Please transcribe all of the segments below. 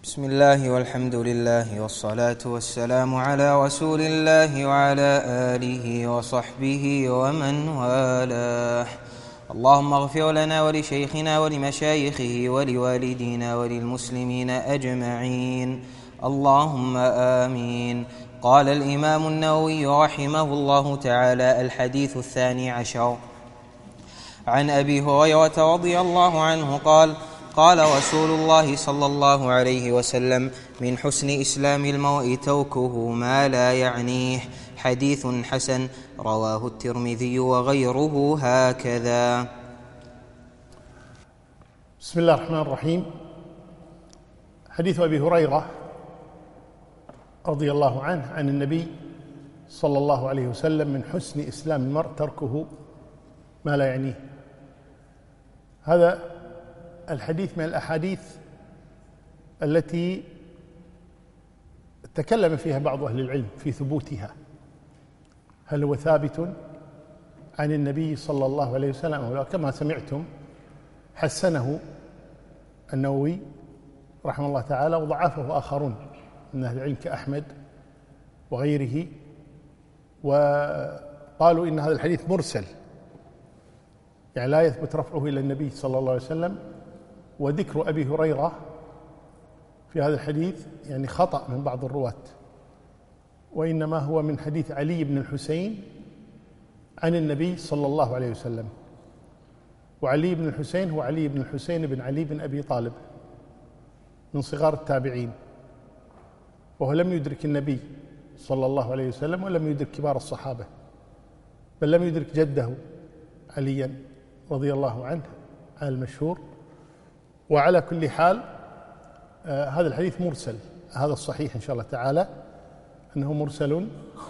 بسم الله والحمد لله والصلاة والسلام على رسول الله وعلى آله وصحبه ومن والاه. اللهم اغفر لنا ولشيخنا ولمشايخه ولوالدينا وللمسلمين أجمعين، اللهم آمين. قال الإمام النووي رحمه الله تعالى: الحديث 12 عن أبي هريرة رضي الله عنه قال: قال رسول الله صلى الله عليه وسلم: من حسن إسلام المرء تركه ما لا يعنيه. حديث حسن، رواه الترمذي وغيره هكذا. بسم الله الرحمن الرحيم. حديث أبي هريرة رضي الله عنه عن النبي صلى الله عليه وسلم: من حسن إسلام المرء تركه ما لا يعنيه. هذا الحديث من الأحاديث التي تكلم فيها بعض أهل العلم في ثبوتها، هل هو ثابت عن النبي صلى الله عليه وسلم أو لا؟ كما سمعتم حسنه النووي رحمه الله تعالى، وضعفه آخرون من أهل العلم كأحمد وغيره، وقالوا إن هذا الحديث مرسل، يعني لا يثبت رفعه إلى النبي صلى الله عليه وسلم. وذكر أبي هريرة في هذا الحديث يعني خطأ من بعض الرواة، وإنما هو من حديث علي بن الحسين عن النبي صلى الله عليه وسلم. وعلي بن الحسين هو علي بن الحسين بن علي بن أبي طالب، من صغار التابعين، وهو لم يدرك النبي صلى الله عليه وسلم ولم يدرك كبار الصحابة، بل لم يدرك جده عليا رضي الله عنه على المشهور. وعلى كل حال هذا الحديث مرسل، هذا الصحيح إن شاء الله تعالى أنه مرسل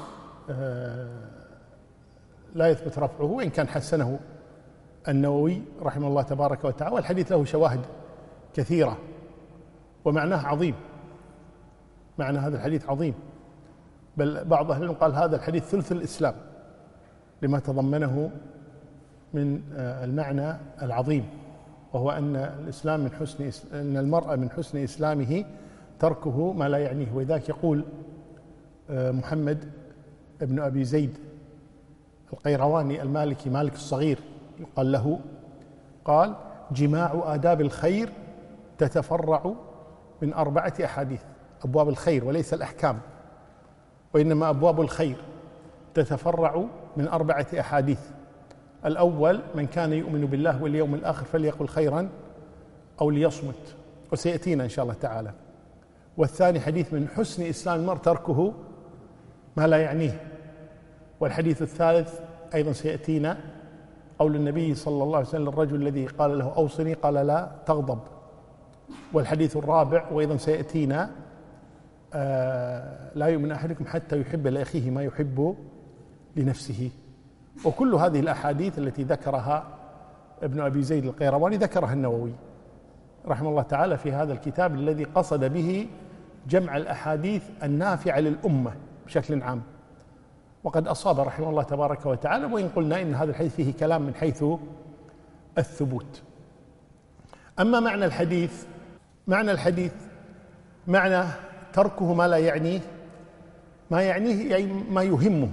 لا يثبت رفعه، وإن كان حسنه النووي رحمه الله تبارك وتعالى. والحديث له شواهد كثيرة ومعناه عظيم، معنى هذا الحديث عظيم، بل بعض أهل العلم قال هذا الحديث ثلث الإسلام لما تضمنه من المعنى العظيم، وهو أن الإسلام من حسن أن المرء من حسن إسلامه تركه ما لا يعنيه. وذاك يقول محمد ابن أبي زيد القيرواني المالكي، مالك الصغير يقال له، قال: جماع آداب الخير تتفرع من 4 أحاديث. أبواب الخير وليس الأحكام، وإنما أبواب الخير تتفرع من 4 أحاديث. الأول: من كان يؤمن بالله واليوم الآخر فليقل خيرا أو ليصمت، وسيأتينا إن شاء الله تعالى. والثاني: حديث من حسن إسلام المرء تركه ما لا يعنيه. والحديث الثالث أيضا سيأتينا، قول النبي صلى الله عليه وسلم للرجل الذي قال له: أوصني، قال: لا تغضب. والحديث الرابع وأيضا سيأتينا: لا يؤمن أحدكم حتى يحب لأخيه ما يحب لنفسه. وكل هذه الأحاديث التي ذكرها ابن أبي زيد القيرواني ذكرها النووي رحمه الله تعالى في هذا الكتاب الذي قصد به جمع الأحاديث النافعة للأمة بشكل عام. وقد أصاب رحمه الله تبارك وتعالى، وإن قلنا إن هذا الحديث فيه كلام من حيث الثبوت. أما معنى الحديث، معنى تركه ما لا يعنيه، ما يعنيه يعني ما يهمه،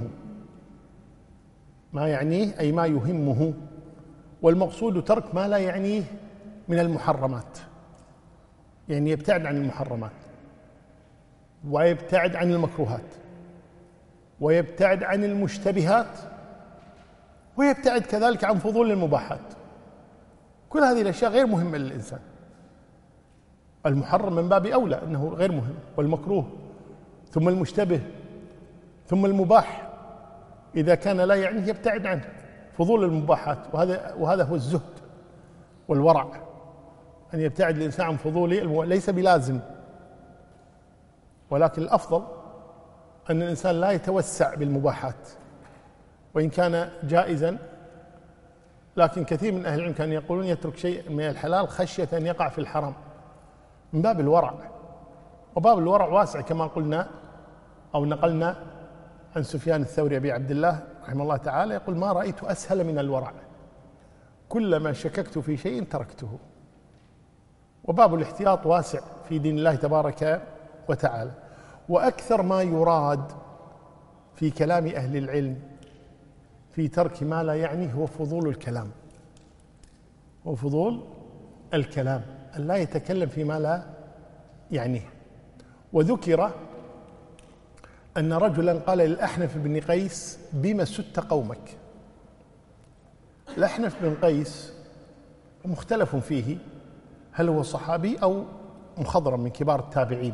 ما يعنيه أي ما يهمه. والمقصود ترك ما لا يعنيه من المحرمات، يعني يبتعد عن المحرمات، ويبتعد عن المكروهات، ويبتعد عن المشتبهات، ويبتعد كذلك عن فضول المباحات. كل هذه الأشياء غير مهمة للإنسان. المحرم من باب أولى أنه غير مهم، والمكروه، ثم المشتبه، ثم المباح إذا كان لا يعنيه يبتعد عنه، فضول المباحات. وهذا هو الزهد والورع، أن يبتعد الإنسان عن فضوله، ليس بلازم، ولكن الأفضل أن الإنسان لا يتوسع بالمباحات وإن كان جائزا. لكن كثير من أهل العلم كانوا يقولون يترك شيء من الحلال خشية أن يقع في الحرام، من باب الورع. وباب الورع واسع كما قلنا أو نقلنا عن سفيان الثوري أبي عبد الله رحمه الله تعالى، يقول: ما رأيت أسهل من الورع، كلما شككت في شيء تركته. وباب الاحتياط واسع في دين الله تبارك وتعالى. وأكثر ما يراد في كلام أهل العلم في ترك ما لا يعني هو فضول الكلام، وفضول الكلام أن لا يتكلم فيما لا يعنيه. وذكر أن رجلا قال للأحنف بن قيس: بما سدت قومك؟ الأحنف بن قيس مختلف فيه هل هو صحابي أو مخضرم من كبار التابعين،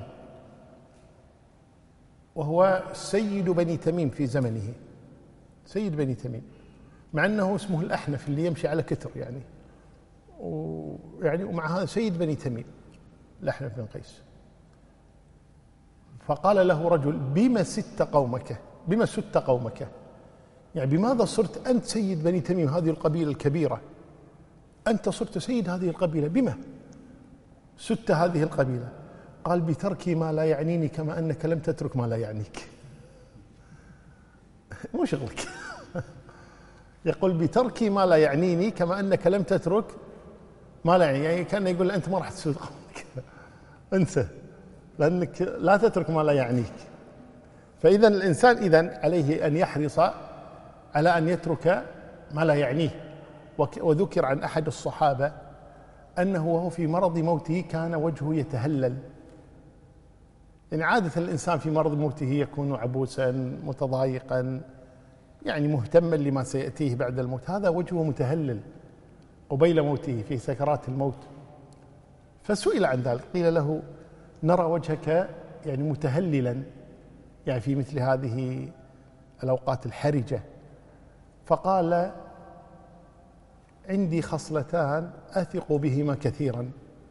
وهو سيد بني تميم في زمنه، سيد بني تميم، مع أنه اسمه الأحنف اللي يمشي على كتر يعني ومع هذا سيد بني تميم الأحنف بن قيس. فقال له رجل: بما سدت قومك؟ بما سدت قومك؟ يعني بماذا صرت أنت سيد بني تميم، هذه القبيلة الكبيرة، أنت صرت سيد هذه القبيلة، بما سدت هذه القبيلة؟ قال: بترك ما لا يعنيني كما أنك لم تترك ما لا يعنيك. مو شغلك. يقول: بترك ما لا يعنيني كما أنك لم تترك ما لا يعني كان يقول: أنت ما راح تسود قومك، انسى، لأنك لا تترك ما لا يعنيك. فإذا الإنسان عليه أن يحرص على أن يترك ما لا يعنيه. وذكر عن أحد الصحابة أنه وهو في مرض موته كان وجهه يتهلل. يعني عادة الإنسان في مرض موته يكون عبوسا متضايقا، يعني مهتما لما سيأتيه بعد الموت، هذا وجهه متهلل قبيل موته في سكرات الموت. فسئل عن ذلك، قيل له: نرى وجهك يعني متهللا يعني في مثل هذه الأوقات الحرجة. فقال: عندي خصلتان أثق بهما كثيرا.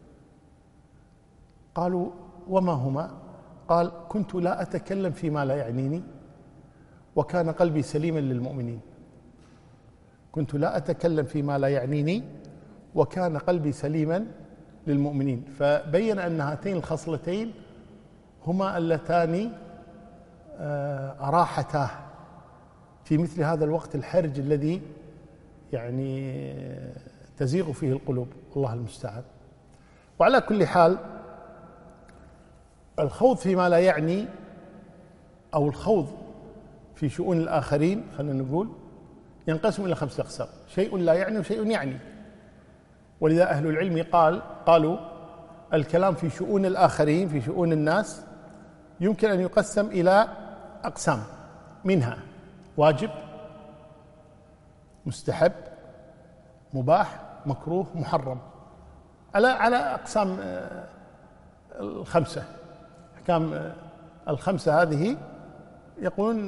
قالوا: وما هما؟ قال: كنت لا أتكلم فيما لا يعنيني وكان قلبي سليما للمؤمنين. كنت لا أتكلم فيما لا يعنيني وكان قلبي سليما للمؤمنين. فبين أن هاتين الخصلتين هما اللتان أراحتاه في مثل هذا الوقت الحرج الذي يعني تزيغ فيه القلوب، الله المستعان. وعلى كل حال، الخوض فيما لا يعني أو الخوض في شؤون الآخرين خلينا نقول ينقسم إلى 5 أقسام: شيء لا يعني وشيء يعني. ولذا أهل العلم قالوا الكلام في شؤون الآخرين، في شؤون الناس، يمكن أن يقسم إلى أقسام، منها واجب، مستحب، مباح، مكروه، محرم، على أقسام ال5 أحكام ال5 هذه. يقولون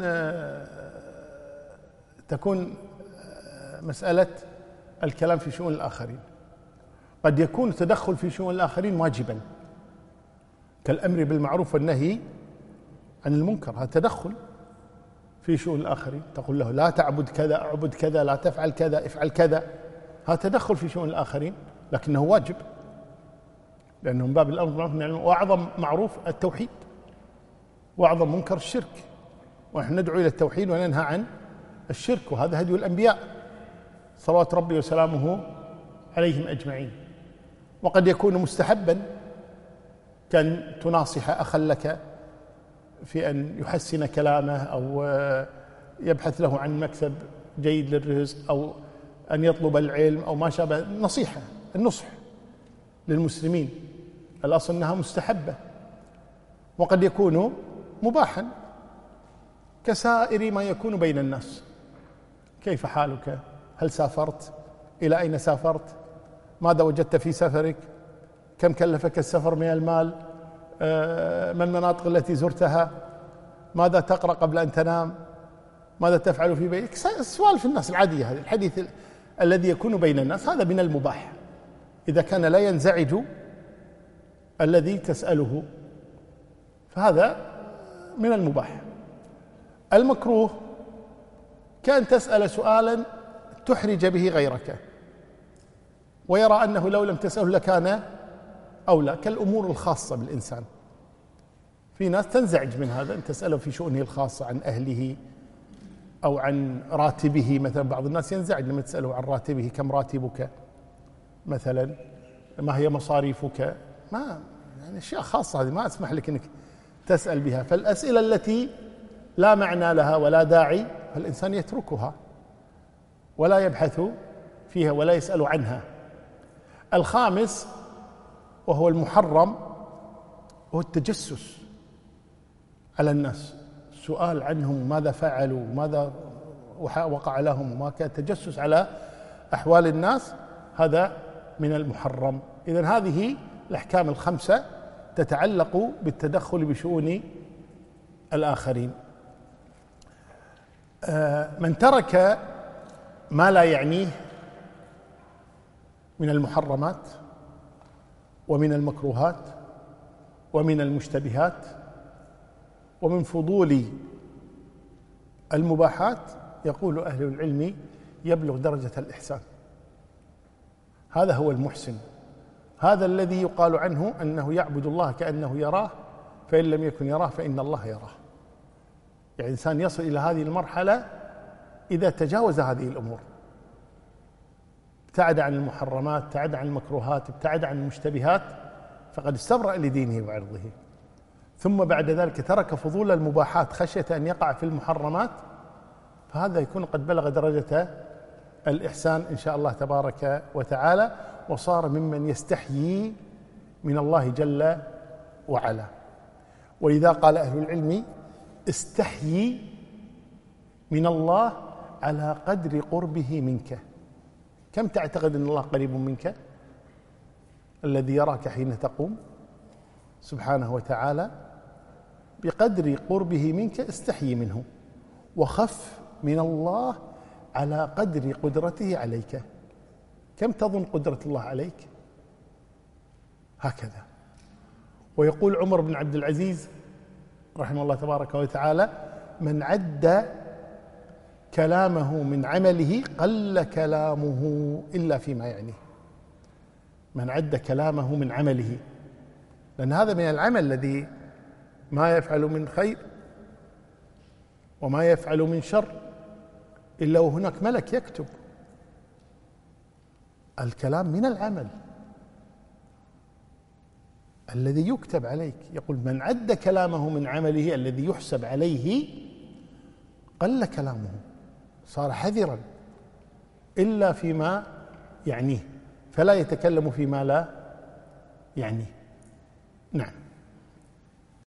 تكون مسألة الكلام في شؤون الآخرين قد يكون التدخل في شؤون الآخرين واجبا، كالأمر بالمعروف والنهي عن المنكر، هذا تدخل في شؤون الآخرين. تقول له: لا تعبد كذا، اعبد كذا، لا تفعل كذا، افعل كذا، هذا تدخل في شؤون الآخرين لكنه واجب، لأنه من باب الأمر بالمعروف والنهي عن المنكر. وأعظم معروف التوحيد، وأعظم منكر الشرك، ونحن ندعو إلى التوحيد وننهى عن الشرك، وهذا هدي الأنبياء صلوات ربي وسلامه عليهم أجمعين. وقد يكون مستحبا، كان تناصح أخا لك في أن يحسن كلامه أو يبحث له عن مكسب جيد للرزق أو أن يطلب العلم أو ما شابه، نصيحة، النصح للمسلمين الأصل أنها مستحبة. وقد يكون مباحا كسائر ما يكون بين الناس: كيف حالك؟ هل سافرت؟ إلى أين سافرت؟ ماذا وجدت في سفرك؟ كم كلفك السفر من المال؟ ما المناطق التي زرتها؟ ماذا تقرأ قبل أن تنام؟ ماذا تفعل في بيتك؟ سوالف الناس العادية، هذا الحديث الذي يكون بين الناس، هذا من المباح إذا كان لا ينزعج الذي تسأله، فهذا من المباح. المكروه كأن تسأل سؤالا تحرج به غيرك ويرى أنه لو لم تسأله لكان أولى، كالأمور الخاصة بالإنسان. في ناس تنزعج من هذا، أن تسأله في شؤونه الخاصة عن أهله أو عن راتبه مثلا. بعض الناس ينزعج لما تسأله عن راتبه: كم راتبك مثلا، ما هي مصاريفك، ما يعني أشياء خاصة هذه ما أسمح لك أنك تسأل بها. فالأسئلة التي لا معنى لها ولا داعي فالإنسان يتركها ولا يبحث فيها ولا يسأل عنها. الخامس وهو المحرم هو التجسس على الناس، السؤال عنهم ماذا فعلوا وماذا وقع لهم وما كان، التجسس على أحوال الناس هذا من المحرم. إذن هذه الأحكام الخمسة تتعلق بالتدخل بشؤون الآخرين. من ترك ما لا يعنيه من المحرمات ومن المكروهات ومن المشتبهات ومن فضول المباحات يقول أهل العلم يبلغ درجة الإحسان. هذا هو المحسن، هذا الذي يقال عنه أنه يعبد الله كأنه يراه، فإن لم يكن يراه فإن الله يراه. يعني الإنسان يصل إلى هذه المرحلة إذا تجاوز هذه الأمور، ابتعد عن المحرمات، ابتعد عن المكروهات، ابتعد عن المشتبهات، فقد استبرأ لدينه وعرضه. ثم بعد ذلك ترك فضول المباحات خشية أن يقع في المحرمات، فهذا يكون قد بلغ درجة الإحسان إن شاء الله تبارك وتعالى، وصار ممن يستحيي من الله جل وعلا. ولذا قال أهل العلم استحيي من الله على قدر قربه منك. كم تعتقد أن الله قريب منك؟ الذي يراك حين تقوم سبحانه وتعالى، بقدر قربه منك استحيي منه، وخف من الله على قدر قدرته عليك. كم تظن قدرة الله عليك؟ هكذا. ويقول عمر بن عبد العزيز رحمه الله تبارك وتعالى: من عد كلامه من عمله قل كلامه إلا فيما يعنيه. من عد كلامه من عمله، لأن هذا من العمل الذي ما يفعل من خير وما يفعل من شر إلا وهناك ملك يكتب. الكلام من العمل الذي يكتب عليك. يقول من عد كلامه من عمله الذي يحسب عليه قل كلامه، صار حذرا إلا فيما يعنيه، فلا يتكلم فيما لا يعنيه. نعم.